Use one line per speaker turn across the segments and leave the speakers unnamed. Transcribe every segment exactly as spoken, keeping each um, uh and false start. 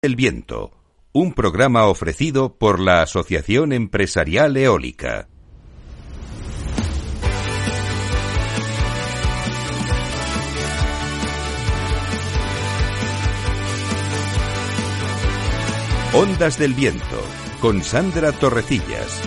El Viento, un programa ofrecido por la Asociación Empresarial Eólica. Ondas del Viento, con Sandra Torrecillas.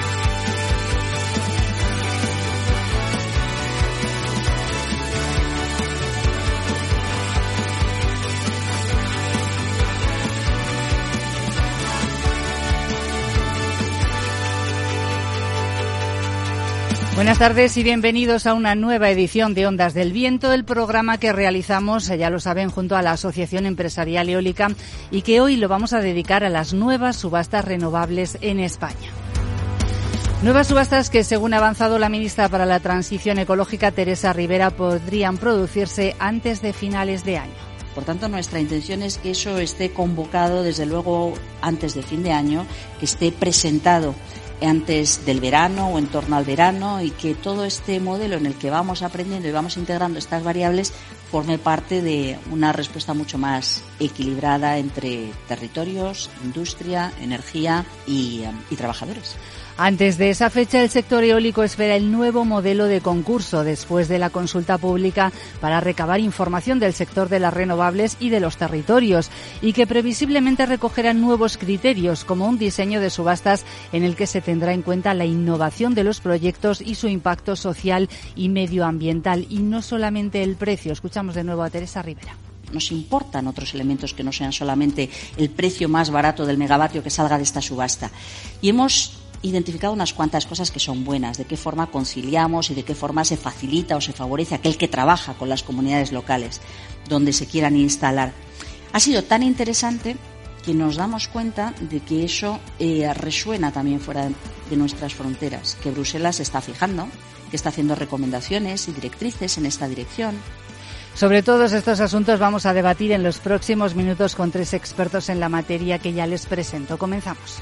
Buenas tardes y bienvenidos a una nueva edición de Ondas del Viento, el programa que realizamos, ya lo saben, junto a la Asociación Empresarial Eólica y que hoy lo vamos a dedicar a las nuevas subastas renovables en España. Nuevas subastas que, según ha avanzado la ministra para la Transición Ecológica, Teresa Rivera, podrían producirse antes de finales de año.
Por tanto, nuestra intención es que eso esté convocado, desde luego, antes de fin de año, que esté presentado antes del verano o en torno al verano, y que todo este modelo en el que vamos aprendiendo y vamos integrando estas variables forme parte de una respuesta mucho más equilibrada entre territorios, industria, energía y, y trabajadores.
Antes de esa fecha, el sector eólico espera el nuevo modelo de concurso después de la consulta pública para recabar información del sector de las renovables y de los territorios, y que previsiblemente recogerá nuevos criterios, como un diseño de subastas en el que se tendrá en cuenta la innovación de los proyectos y su impacto social y medioambiental, y no solamente el precio. Escuchamos de nuevo a Teresa Rivera.
Nos importan otros elementos que no sean solamente el precio más barato del megavatio que salga de esta subasta. Y hemos identificado unas cuantas cosas que son buenas, de qué forma conciliamos y de qué forma se facilita o se favorece a aquel que trabaja con las comunidades locales donde se quieran instalar. Ha sido tan interesante que nos damos cuenta de que eso eh, resuena también fuera de nuestras fronteras, que Bruselas se está fijando, que está haciendo recomendaciones y directrices en esta dirección.
Sobre todos estos asuntos vamos a debatir en los próximos minutos con tres expertos en la materia que ya les presento. Comenzamos.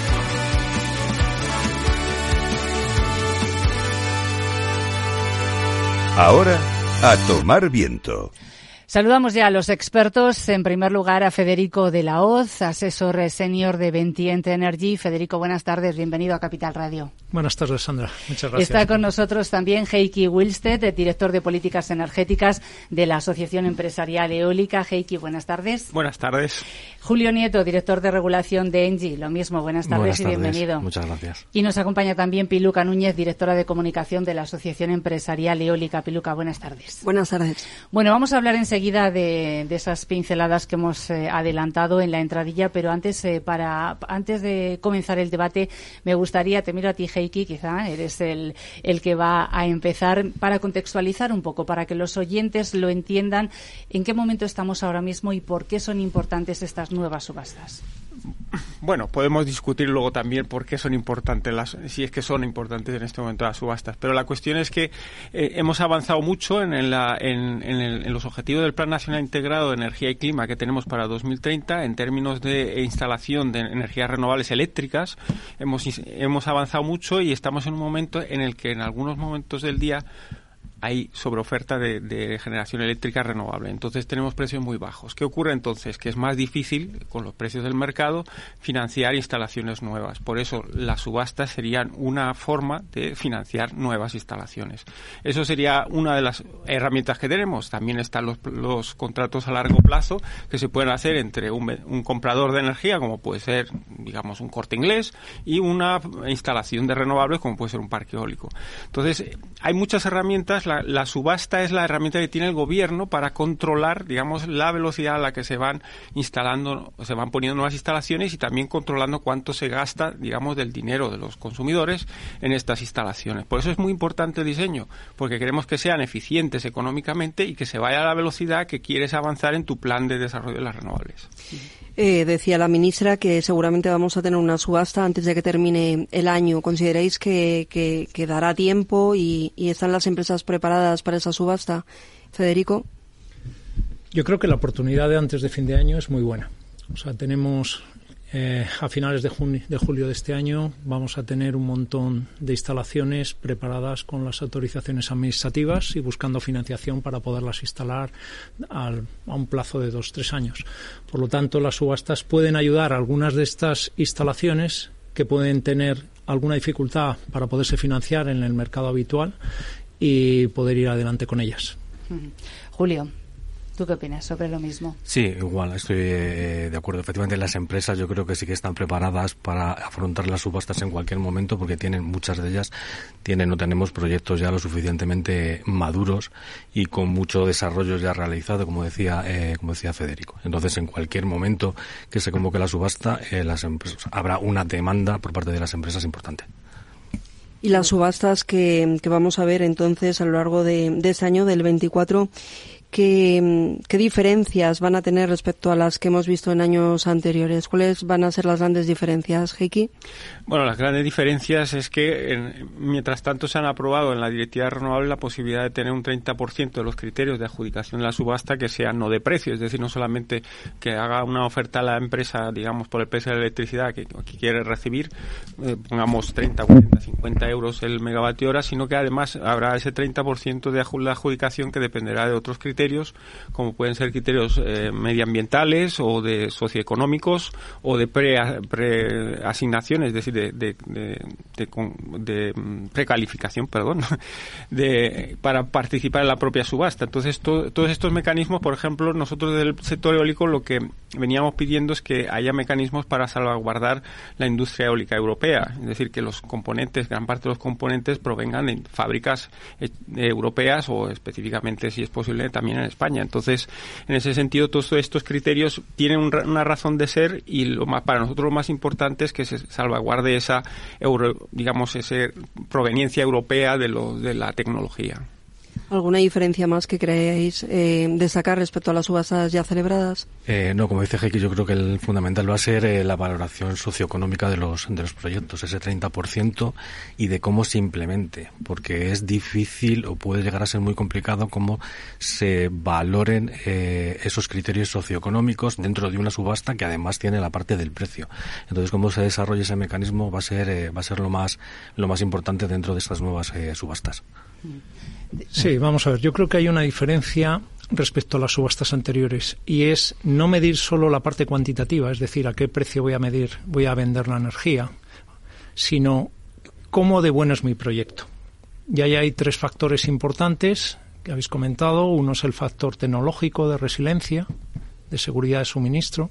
Ahora, a tomar viento.
Saludamos ya a los expertos. En primer lugar, a Federico de la Hoz, asesor senior de Ventient Energy. Federico, buenas tardes. Bienvenido a Capital Radio.
Buenas tardes, Sandra. Muchas gracias.
Está con nosotros también Heikki Wilstedt, director de Políticas Energéticas de la Asociación Empresarial Eólica. Heikki, buenas tardes.
Buenas tardes.
Julio Nieto, director de regulación de ENGIE. Lo mismo, buenas tardes,
buenas tardes.
Y bienvenido.
Muchas gracias.
Y nos acompaña también Piluca Núñez, directora de comunicación de la Asociación Empresarial Eólica. Piluca, buenas tardes.
Buenas tardes.
Bueno, vamos a hablar enseguida de, de esas pinceladas que hemos eh, adelantado en la entradilla, pero antes eh, para antes de comenzar el debate, me gustaría, te miro a ti, Heikki, quizá eres el, el que va a empezar, para contextualizar un poco, para que los oyentes lo entiendan, en qué momento estamos ahora mismo y por qué son importantes estas nuevas subastas.
Bueno, podemos discutir luego también por qué son importantes, las, si es que son importantes en este momento las subastas, pero la cuestión es que eh, hemos avanzado mucho en, en, la, en, en, el, en los objetivos del Plan Nacional Integrado de Energía y Clima que tenemos para dos mil treinta en términos de instalación de energías renovables eléctricas. Hemos, hemos avanzado mucho y estamos en un momento en el que en algunos momentos del día hay sobreoferta de, de generación eléctrica renovable. Entonces tenemos precios muy bajos. ¿Qué ocurre entonces? Que es más difícil, con los precios del mercado, financiar instalaciones nuevas. Por eso las subastas serían una forma de financiar nuevas instalaciones. Eso sería una de las herramientas que tenemos. También están los, los contratos a largo plazo que se pueden hacer entre un, un comprador de energía, como puede ser, digamos, un Corte Inglés, y una instalación de renovables, como puede ser un parque eólico. Entonces, hay muchas herramientas. La, la subasta es la herramienta que tiene el gobierno para controlar, digamos, la velocidad a la que se van instalando, se van poniendo nuevas instalaciones, y también controlando cuánto se gasta, digamos, del dinero de los consumidores en estas instalaciones. Por eso es muy importante el diseño, porque queremos que sean eficientes económicamente y que se vaya a la velocidad que quieres avanzar en tu plan de desarrollo de las renovables.
Eh, decía la ministra que seguramente vamos a tener una subasta antes de que termine el año. ¿Consideráis que, que, que dará tiempo y, y están las empresas preparadas para esa subasta? Federico.
Yo creo que la oportunidad de antes de fin de año es muy buena. O sea, tenemos Eh, a finales de, junio, de julio de este año vamos a tener un montón de instalaciones preparadas con las autorizaciones administrativas y buscando financiación para poderlas instalar al, a un plazo de dos, tres años. Por lo tanto, las subastas pueden ayudar a algunas de estas instalaciones que pueden tener alguna dificultad para poderse financiar en el mercado habitual y poder ir adelante con ellas.
Julio, ¿tú qué opinas sobre lo mismo?
Sí, igual, estoy eh, de acuerdo. Efectivamente, las empresas yo creo que sí que están preparadas para afrontar las subastas en cualquier momento porque tienen, muchas de ellas, tienen o tenemos proyectos ya lo suficientemente maduros y con mucho desarrollo ya realizado, como decía eh, como decía Federico. Entonces, en cualquier momento que se convoque la subasta, eh, las empresas, habrá una demanda por parte de las empresas importante.
Y las subastas que, que vamos a ver entonces a lo largo de, de este año, del veinticuatro, ¿Qué, ¿Qué diferencias van a tener respecto a las que hemos visto en años anteriores? ¿Cuáles van a ser las grandes diferencias, Heiki?
Bueno, las grandes diferencias es que en, mientras tanto se han aprobado en la Directiva Renovable la posibilidad de tener un treinta por ciento de los criterios de adjudicación de la subasta que sean no de precio, es decir, no solamente que haga una oferta a la empresa, digamos, por el precio de la electricidad que, que quiere recibir, eh, pongamos treinta, cuarenta, cincuenta euros el megavatio hora, sino que además habrá ese treinta por ciento de adjudicación que dependerá de otros criterios criterios, como pueden ser criterios eh, medioambientales o de socioeconómicos o de preasignaciones, pre es decir, de, de, de, de, de precalificación, perdón, de, para participar en la propia subasta. Entonces, to, todos estos mecanismos, por ejemplo, nosotros del sector eólico lo que veníamos pidiendo es que haya mecanismos para salvaguardar la industria eólica europea, es decir, que los componentes, gran parte de los componentes provengan de fábricas eh, europeas o específicamente, si es posible, también en España. Entonces, en ese sentido, todos estos criterios tienen un, una razón de ser y lo más, para nosotros lo más importante es que se salvaguarde esa, euro, digamos, esa proveniencia europea de, lo, de la tecnología.
¿Alguna diferencia más que creáis eh, destacar respecto a las subastas ya celebradas?
Eh, no, como dice Heiki, yo creo que el fundamental va a ser eh, la valoración socioeconómica de los de los proyectos, ese treinta por ciento, y de cómo se implemente, porque es difícil o puede llegar a ser muy complicado cómo se valoren eh, esos criterios socioeconómicos dentro de una subasta que además tiene la parte del precio. Entonces, cómo se desarrolla ese mecanismo va a ser eh, va a ser lo más lo más importante dentro de estas nuevas eh, subastas.
Sí, vamos a ver. Yo creo que hay una diferencia respecto a las subastas anteriores y es no medir solo la parte cuantitativa, es decir, a qué precio voy a medir, voy a vender la energía, sino cómo de bueno es mi proyecto. Y ahí hay tres factores importantes que habéis comentado. Uno es el factor tecnológico de resiliencia, de seguridad de suministro,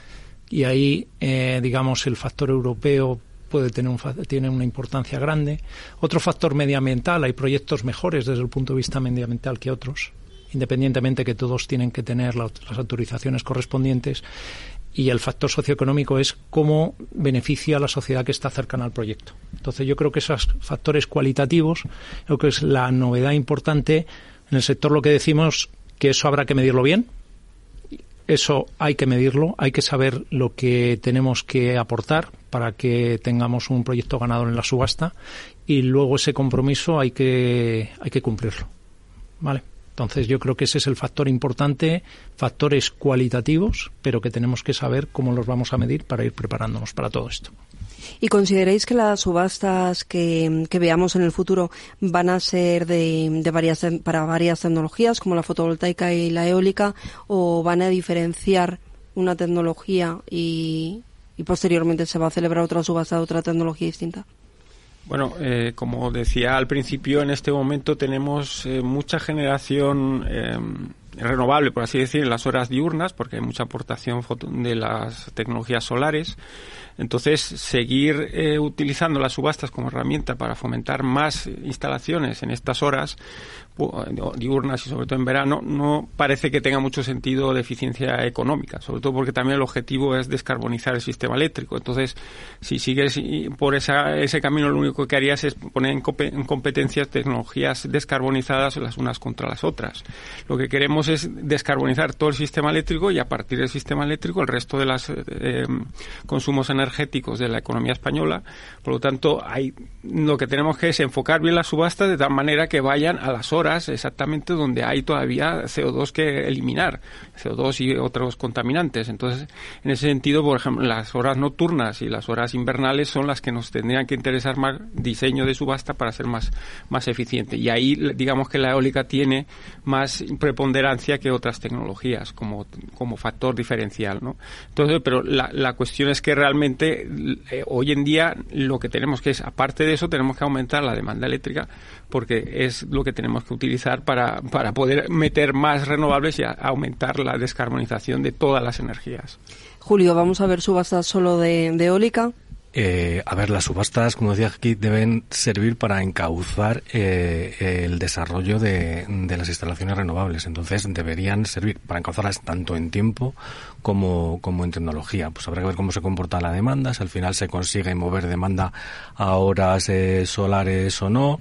y ahí, eh, digamos, el factor europeo puede tener un, tiene una importancia grande. Otro factor medioambiental, hay proyectos mejores desde el punto de vista medioambiental que otros, independientemente que todos tienen que tener la, las autorizaciones correspondientes. Y el factor socioeconómico es cómo beneficia a la sociedad que está cercana al proyecto. Entonces yo creo que esos factores cualitativos, creo que es la novedad importante en el sector. Lo que decimos que eso habrá que medirlo bien. Eso hay que medirlo, hay que saber lo que tenemos que aportar para que tengamos un proyecto ganador en la subasta y luego ese compromiso hay que hay que cumplirlo, ¿vale? Entonces yo creo que ese es el factor importante, factores cualitativos, pero que tenemos que saber cómo los vamos a medir para ir preparándonos para todo esto.
¿Y consideráis que las subastas que, que veamos en el futuro van a ser de, de varias para varias tecnologías, como la fotovoltaica y la eólica, o van a diferenciar una tecnología y, y posteriormente se va a celebrar otra subasta de otra tecnología distinta?
Bueno, eh, como decía al principio, en este momento tenemos eh, mucha generación eh, renovable, por así decir, en las horas diurnas, porque hay mucha aportación foto- de las tecnologías solares. Entonces, seguir eh, utilizando las subastas como herramienta para fomentar más instalaciones en estas horas diurnas y sobre todo en verano, no parece que tenga mucho sentido de eficiencia económica, sobre todo porque también el objetivo es descarbonizar el sistema eléctrico. Entonces, si sigues por esa, ese camino, lo único que harías es poner en, comp- en competencias tecnologías descarbonizadas las unas contra las otras. Lo que queremos es descarbonizar todo el sistema eléctrico y a partir del sistema eléctrico el resto de los eh, consumos energéticos de la economía española. Por lo tanto, hay, lo que tenemos que es enfocar bien las subastas de tal manera que vayan a las horas horas exactamente donde hay todavía C O dos que eliminar, C O dos y otros contaminantes. Entonces, en ese sentido, por ejemplo, las horas nocturnas y las horas invernales son las que nos tendrían que interesar más, diseño de subasta para ser más, más eficiente. Y ahí, digamos que la eólica tiene más preponderancia que otras tecnologías como, como factor diferencial, ¿no? Entonces, pero la, la cuestión es que realmente eh, hoy en día lo que tenemos que es, aparte de eso, tenemos que aumentar la demanda eléctrica porque es lo que tenemos que utilizar para, para poder meter más renovables y a, aumentar la descarbonización de todas las energías.
Julio, ¿vamos a ver subastas solo de, de eólica?
Eh, a ver, las subastas, como decía aquí, deben servir para encauzar eh, el desarrollo de, de las instalaciones renovables. Entonces, deberían servir para encauzarlas tanto en tiempo como, como en tecnología. Pues habrá que ver cómo se comporta la demanda, si al final se consigue mover demanda a horas eh, solares o no.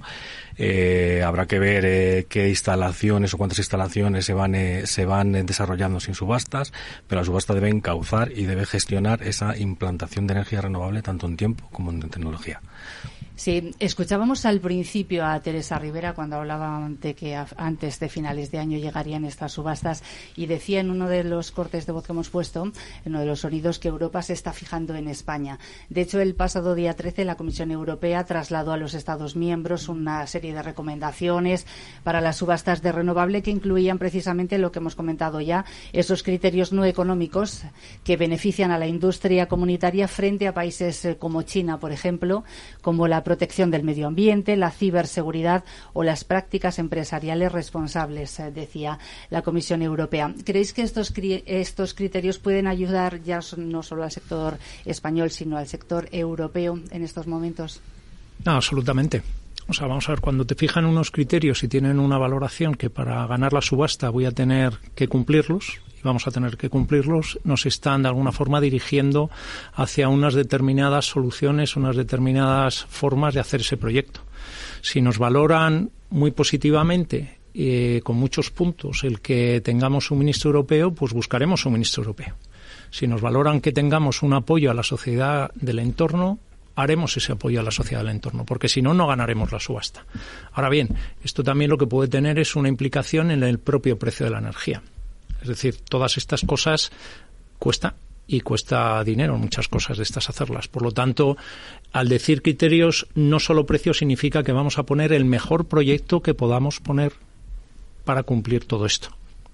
Eh, habrá que ver eh, qué instalaciones o cuántas instalaciones se van eh, se van eh, desarrollando sin subastas, pero la subasta debe encauzar y debe gestionar esa implantación de energía renovable tanto en tiempo como en tecnología.
Sí, escuchábamos al principio a Teresa Rivera cuando hablaba de que a, antes de finales de año llegarían estas subastas y decía en uno de los cortes de voz que hemos puesto, en uno de los sonidos, que Europa se está fijando en España. De hecho, el pasado día trece la Comisión Europea trasladó a los Estados miembros una serie de recomendaciones para las subastas de renovable que incluían precisamente lo que hemos comentado ya, esos criterios no económicos que benefician a la industria comunitaria frente a países como China, por ejemplo, como la protección del medio ambiente, la ciberseguridad o las prácticas empresariales responsables, eh, decía la Comisión Europea. ¿Creéis que estos, cri- estos criterios pueden ayudar ya no solo al sector español, sino al sector europeo en estos momentos?
No, absolutamente. O sea, vamos a ver, cuando te fijan unos criterios y tienen una valoración que para ganar la subasta voy a tener que cumplirlos, vamos a tener que cumplirlos, nos están de alguna forma dirigiendo hacia unas determinadas soluciones, unas determinadas formas de hacer ese proyecto. Si nos valoran muy positivamente, eh, con muchos puntos, el que tengamos suministro europeo, pues buscaremos suministro europeo. Si nos valoran que tengamos un apoyo a la sociedad del entorno, haremos ese apoyo a la sociedad del entorno, porque si no, no ganaremos la subasta. Ahora bien, esto también lo que puede tener es una implicación en el propio precio de la energía. Es decir, todas estas cosas cuesta y cuesta dinero, muchas cosas de estas hacerlas. Por lo tanto, al decir criterios, no solo precio significa que vamos a poner el mejor proyecto que podamos poner para cumplir todo esto.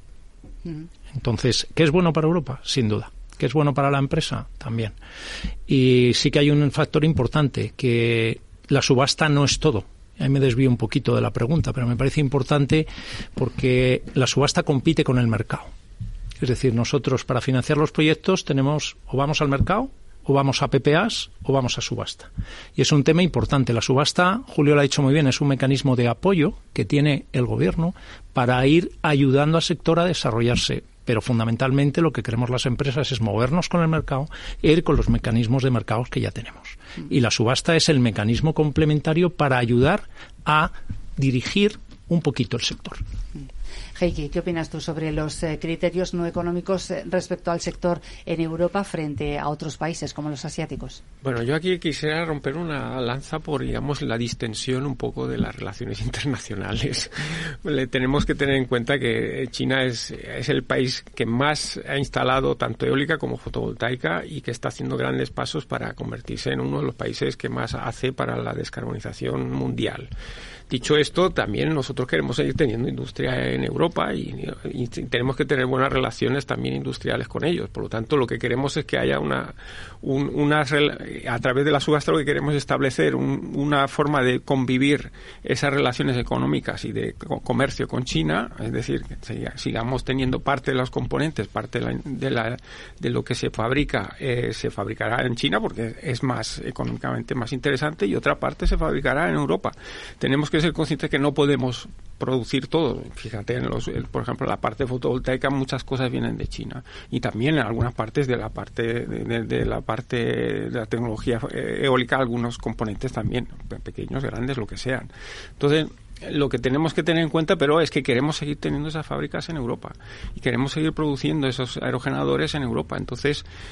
Entonces, ¿qué es bueno para Europa? Sin duda. ¿Qué es bueno para la empresa? También. Y sí que hay un factor importante, que la subasta no es todo. Ahí me desvío un poquito de la pregunta, pero me parece importante porque la subasta compite con el mercado. Es decir, nosotros para financiar los proyectos tenemos o vamos al mercado, o vamos a P P As, o vamos a subasta. Y es un tema importante. La subasta, Julio lo ha dicho muy bien, es un mecanismo de apoyo que tiene el gobierno para ir ayudando al sector a desarrollarse. Pero fundamentalmente lo que queremos las empresas es movernos con el mercado e ir con los mecanismos de mercados que ya tenemos. Y la subasta es el mecanismo complementario para ayudar a dirigir un poquito el sector.
Heikki, ¿qué opinas tú sobre los eh, criterios no económicos eh, respecto al sector en Europa frente a otros países como los asiáticos?
Bueno, yo aquí quisiera romper una lanza por, digamos, la distensión un poco de las relaciones internacionales. Le tenemos que tener en cuenta que China es, es el país que más ha instalado tanto eólica como fotovoltaica y que está haciendo grandes pasos para convertirse en uno de los países que más hace para la descarbonización mundial. Dicho esto, también nosotros queremos seguir teniendo industria en Europa y, y tenemos que tener buenas relaciones también industriales con ellos. Por lo tanto, lo que queremos es que haya una, un, una a través de la subasta lo que queremos es establecer un, una forma de convivir esas relaciones económicas y de comercio con China, es decir, que sigamos teniendo parte de los componentes, parte de, la, de, la, de lo que se fabrica, eh, se fabricará en China porque es más económicamente más interesante y otra parte se fabricará en Europa. Tenemos que ser conscientes que no podemos producir todo. Fíjate, en los, por ejemplo, en la parte fotovoltaica muchas cosas vienen de China y también en algunas partes de la parte de, de, de la parte de la tecnología eólica algunos componentes también, pequeños, grandes, lo que sean. Entonces, lo que tenemos que tener en cuenta, pero es que queremos seguir teniendo esas fábricas en Europa y queremos seguir produciendo esos aerogeneradores en Europa. Entonces,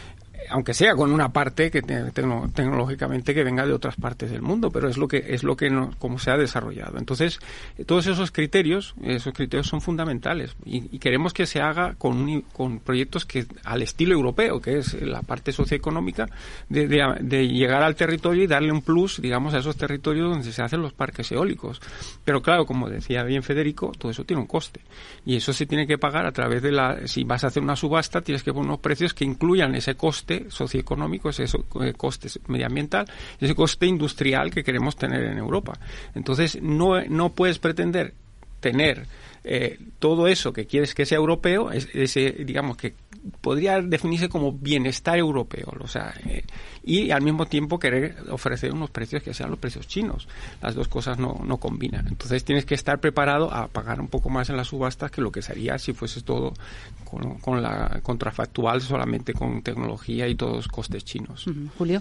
aunque sea con una parte que te, tecno, tecnológicamente que venga de otras partes del mundo, pero es lo que es lo que no, como se ha desarrollado. Entonces, todos esos criterios, esos criterios son fundamentales y, y queremos que se haga con, un, con proyectos que al estilo europeo, que es la parte socioeconómica de, de, de llegar al territorio y darle un plus, digamos, a esos territorios donde se hacen los parques eólicos. Pero claro, como decía bien Federico, todo eso tiene un coste y eso se tiene que pagar a través de la, si vas a hacer una subasta, tienes que poner unos precios que incluyan ese coste socioeconómico, ese coste medioambiental, ese coste industrial que queremos tener en Europa. Entonces, no, no puedes pretender tener eh, todo eso que quieres que sea europeo, es, ese, digamos, que podría definirse como bienestar europeo, o sea, eh, y al mismo tiempo querer ofrecer unos precios que sean los precios chinos. Las dos cosas no, no combinan. Entonces tienes que estar preparado a pagar un poco más en las subastas que lo que sería si fuese todo con, con la contrafactual solamente con tecnología y todos costes chinos.
Uh-huh. Julio.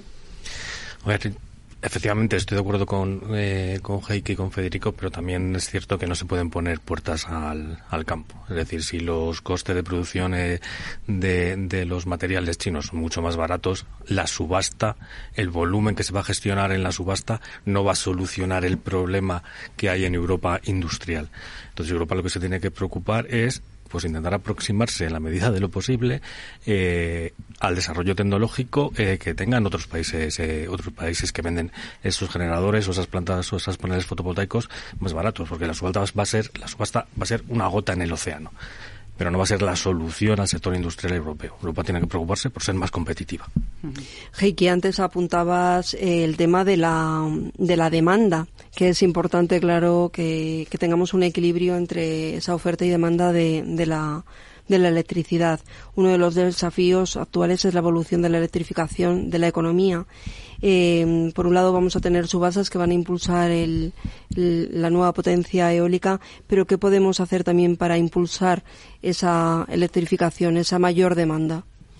A ver, efectivamente estoy de acuerdo con, eh, con Heike y con Federico, pero también es cierto que no se pueden poner puertas al, al campo. Es decir, si los costes de producción eh, de, de los materiales chinos son mucho más baratos, la subasta, el volumen que se va a gestionar en la subasta no va a solucionar el problema que hay en Europa industrial. Entonces Europa lo que se tiene que preocupar es pues intentar aproximarse en la medida de lo posible eh, al desarrollo tecnológico eh, que tengan otros países eh, otros países que venden esos generadores o esas plantas o esas paneles fotovoltaicos más baratos, porque la subasta va a ser la subasta va a ser una gota en el océano, pero no va a ser la solución al sector industrial europeo. Europa tiene que preocuparse por ser más competitiva.
Heike, antes apuntabas el tema de la de la demanda, que es importante, claro, que, que tengamos un equilibrio entre esa oferta y demanda de, de la de la electricidad. Uno de los desafíos actuales es la evolución de la electrificación de la economía. Eh, por un lado vamos a tener subastas que van a impulsar el, el, la nueva potencia eólica, pero ¿qué podemos hacer también para impulsar esa electrificación, esa mayor demanda?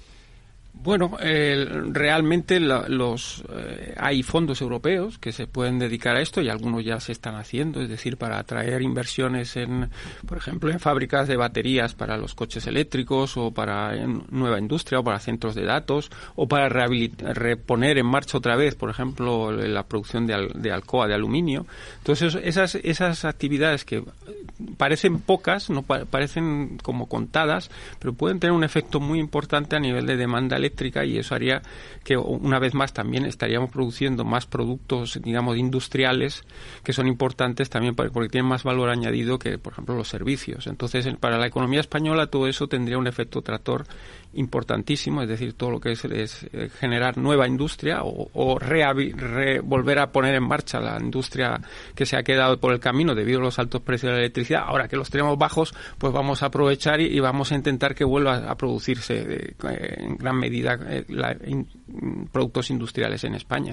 Bueno, eh, realmente la, los eh, hay fondos europeos que se pueden dedicar a esto y algunos ya se están haciendo, es decir, para atraer inversiones en, por ejemplo, en fábricas de baterías para los coches eléctricos o para en nueva industria o para centros de datos o para reponer en marcha otra vez, por ejemplo, la producción de, al, de Alcoa de aluminio. Entonces, esas esas actividades que parecen pocas, no pa- parecen como contadas, pero pueden tener un efecto muy importante a nivel de demanda eléctrica, y eso haría que una vez más también estaríamos produciendo más productos, digamos, industriales que son importantes también porque tienen más valor añadido que, por ejemplo, los servicios. Entonces, para la economía española todo eso tendría un efecto tractor importantísimo, es decir, todo lo que es, es generar nueva industria o, o reavi, re, volver a poner en marcha la industria que se ha quedado por el camino debido a los altos precios de la electricidad. Ahora que los tenemos bajos, pues vamos a aprovechar y, y vamos a intentar que vuelva a producirse de, en gran medida eh, la, in, productos industriales en España.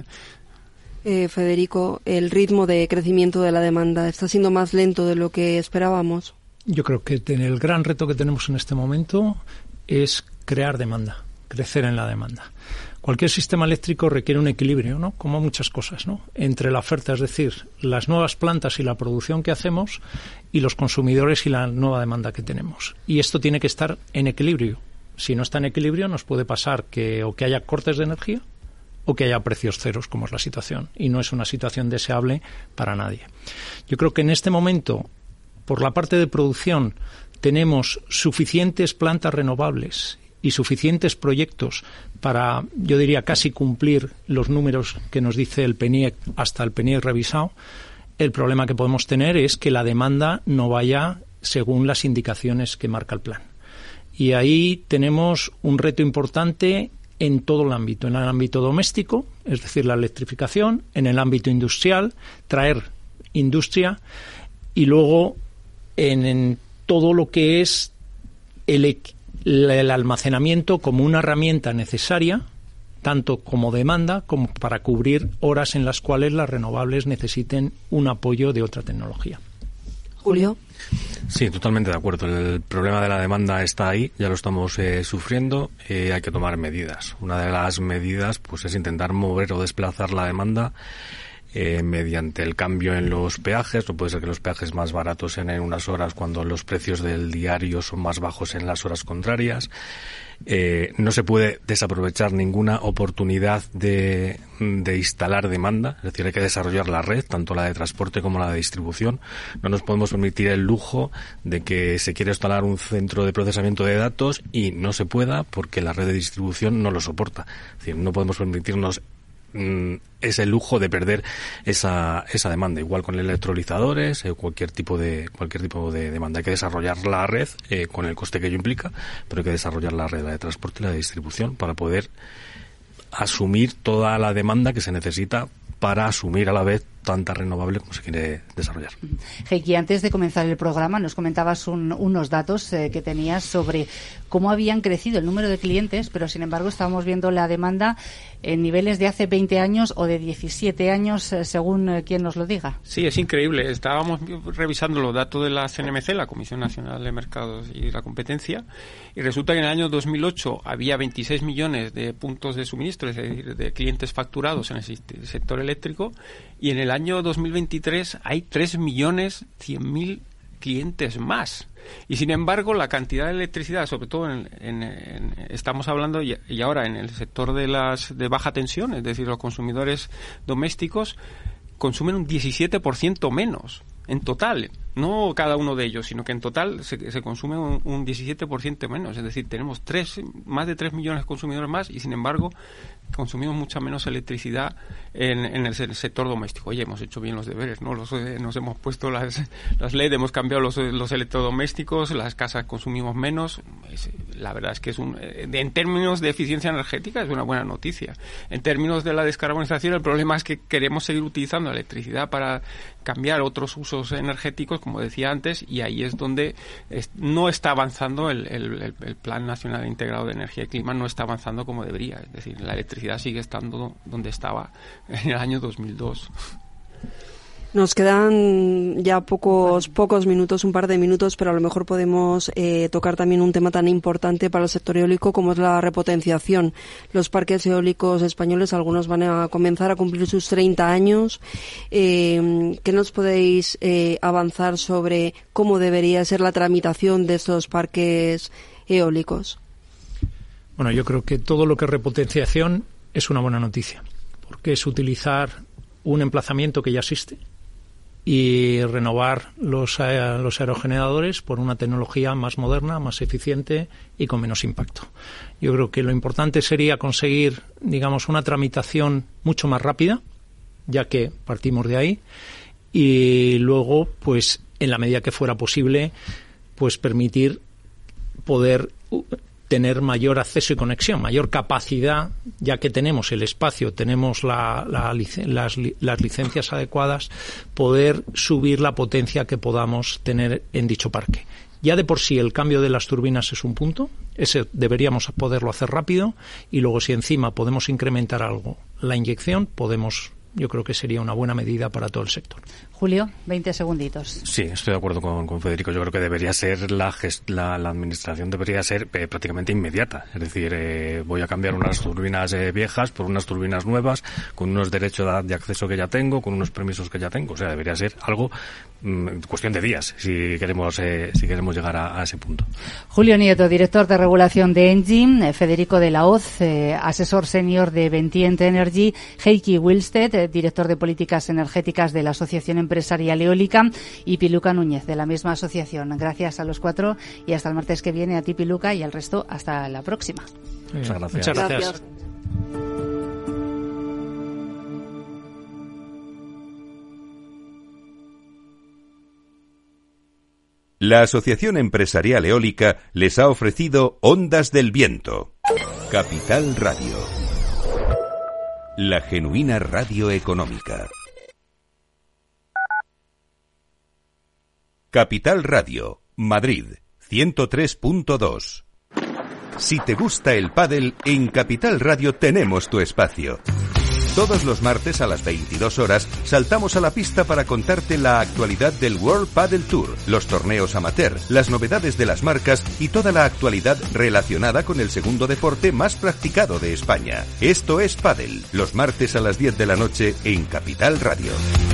Eh, Federico, ¿el ritmo de crecimiento de la demanda está siendo más lento de lo que esperábamos?
Yo creo que el gran reto que tenemos en este momento es crear demanda, crecer en la demanda. Cualquier sistema eléctrico requiere un equilibrio, ¿no? Como muchas cosas, ¿no? Entre la oferta, es decir, las nuevas plantas y la producción que hacemos, y los consumidores y la nueva demanda que tenemos. Y esto tiene que estar en equilibrio. Si no está en equilibrio, nos puede pasar que o que haya cortes de energía o que haya precios ceros, como es la situación. Y no es una situación deseable para nadie. Yo creo que en este momento, por la parte de producción, tenemos suficientes plantas renovables y suficientes proyectos para, yo diría, casi cumplir los números que nos dice el P N I E C hasta el P N I E C revisado. El problema que podemos tener es que la demanda no vaya según las indicaciones que marca el plan. Y ahí tenemos un reto importante en todo el ámbito, en el ámbito doméstico, es decir, la electrificación, en el ámbito industrial, traer industria, y luego en, en todo lo que es el, el almacenamiento como una herramienta necesaria, tanto como demanda, como para cubrir horas en las cuales las renovables necesiten un apoyo de otra tecnología.
Julio.
Sí, totalmente de acuerdo. El problema de la demanda está ahí, ya lo estamos eh, sufriendo, eh, hay que tomar medidas. Una de las medidas pues es intentar mover o desplazar la demanda eh, mediante el cambio en los peajes. No puede ser que los peajes más baratos sean en unas horas cuando los precios del diario son más bajos en las horas contrarias. Eh, no se puede desaprovechar ninguna oportunidad de, de instalar demanda, es decir, hay que desarrollar la red, tanto la de transporte como la de distribución. No nos podemos permitir el lujo de que se quiera instalar un centro de procesamiento de datos y no se pueda porque la red de distribución no lo soporta. Es decir, no podemos permitirnos ese lujo de perder esa esa demanda. Igual con electrolizadores, eh, cualquier tipo de cualquier tipo de demanda. Hay que desarrollar la red eh, con el coste que ello implica, pero hay que desarrollar la red, la de transporte y la de distribución para poder asumir toda la demanda que se necesita para asumir a la vez tanta renovable como se quiere desarrollar.
Heikki, antes de comenzar el programa nos comentabas un, unos datos eh, que tenías sobre cómo habían crecido el número de clientes, pero sin embargo estábamos viendo la demanda en niveles de hace veinte años o de diecisiete años, eh, según eh, quien nos lo diga.
Sí, es increíble. Estábamos revisando los datos de la C N M C, la Comisión Nacional de Mercados y la Competencia, y resulta que en el año dos mil ocho había veintiséis millones de puntos de suministro, es decir, de clientes facturados en el sector eléctrico, y en el año dos mil veintitrés hay tres millones cien mil clientes más. Y sin embargo, la cantidad de electricidad, sobre todo en, en, en estamos hablando y, y ahora en el sector de las de baja tensión, es decir, los consumidores domésticos consumen un diecisiete por ciento menos en total, no cada uno de ellos, sino que en total se, se consume un, un diecisiete por ciento menos, es decir, tenemos tres, más de tres millones de consumidores más y sin embargo consumimos mucha menos electricidad en, en el sector doméstico. Oye, hemos hecho bien los deberes, ¿no? Los, eh, nos hemos puesto las, las L E D, hemos cambiado los, los electrodomésticos, las casas consumimos menos. Es, la verdad es que es un, eh, en términos de eficiencia energética es una buena noticia. En términos de la descarbonización, el problema es que queremos seguir utilizando la electricidad para cambiar otros usos energéticos, como decía antes, y ahí es donde es, no está avanzando el, el, el Plan Nacional Integrado de Energía y Clima, no está avanzando como debería. Es decir, la electricidad sigue estando donde estaba en el año dos mil dos.
Nos quedan ya pocos pocos minutos, un par de minutos, pero a lo mejor podemos eh, tocar también un tema tan importante para el sector eólico como es la repotenciación. Los parques eólicos españoles, algunos van a comenzar a cumplir sus treinta años. Eh, ¿Qué nos podéis eh, avanzar sobre cómo debería ser la tramitación de estos parques eólicos?
Bueno, yo creo que todo lo que es repotenciación es una buena noticia, porque es utilizar un emplazamiento que ya existe y renovar los, eh, los aerogeneradores por una tecnología más moderna, más eficiente y con menos impacto. Yo creo que lo importante sería conseguir, digamos, una tramitación mucho más rápida, ya que partimos de ahí, y luego, pues, en la medida que fuera posible, pues permitir poder tener mayor acceso y conexión, mayor capacidad, ya que tenemos el espacio, tenemos la, la, las, las licencias adecuadas, poder subir la potencia que podamos tener en dicho parque. Ya de por sí el cambio de las turbinas es un punto, ese deberíamos poderlo hacer rápido, y luego si encima podemos incrementar algo la inyección, podemos, yo creo que sería una buena medida para todo el sector.
Julio, veinte segunditos.
Sí, estoy de acuerdo con, con Federico. Yo creo que debería ser la gest, la, la administración debería ser eh, prácticamente inmediata. Es decir, eh, voy a cambiar unas turbinas eh, viejas por unas turbinas nuevas, con unos derechos de, de acceso que ya tengo, con unos permisos que ya tengo. O sea, debería ser algo, mmm, cuestión de días, si queremos eh, si queremos llegar a, a ese punto.
Julio Nieto, director de regulación de Engie, eh, Federico de la Hoz, eh, asesor senior de Ventient Energy, Heikki Willstedt, eh, director de políticas energéticas de la Asociación Empresarial Eólica, y Piluca Núñez, de la misma asociación. Gracias a los cuatro y hasta el martes que viene. A ti, Piluca, y al resto hasta la próxima.
Muchas gracias.
Muchas gracias.
La Asociación Empresarial Eólica les ha ofrecido Ondas del Viento. Capital Radio. La genuina radio económica. Capital Radio, Madrid, ciento tres punto dos. Si te gusta el pádel, en Capital Radio tenemos tu espacio. Todos los martes a las veintidós horas saltamos a la pista para contarte la actualidad del World Padel Tour, los torneos amateur, las novedades de las marcas y toda la actualidad relacionada con el segundo deporte más practicado de España. Esto es Padel, los martes a las diez de la noche en Capital Radio.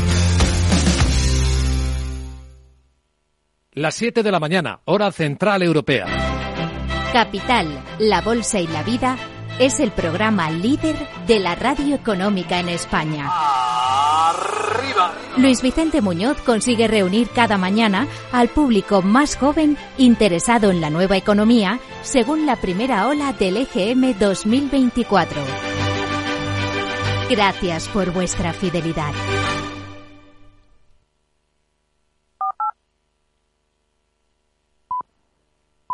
Las siete de la mañana, hora central europea.
Capital, la bolsa y la vida es el programa líder de la radio económica en España.
¡Arriba!
Luis Vicente Muñoz consigue reunir cada mañana al público más joven interesado en la nueva economía según la primera ola del E G M dos mil veinticuatro. Gracias por vuestra fidelidad.